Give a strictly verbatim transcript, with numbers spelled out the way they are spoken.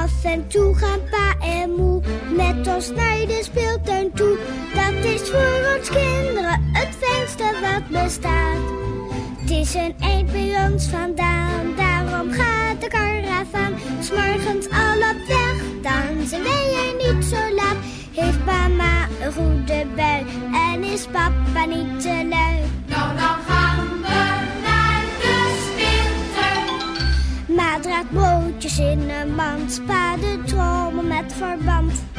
Af en toe gaan pa en moe met ons naar de speeltuin toe. Dat is voor ons kinderen het fijnste wat bestaat. Het is een eind bij ons vandaan, daarom gaat de karavaan 's morgens al op weg, dan zijn wij er niet zo laat. Heeft mama een goede bui en is papa niet te lui? Nou, dan gaan we naar de speeltuin. Ma draagt broodjes in een mand, pa de trommel met verband.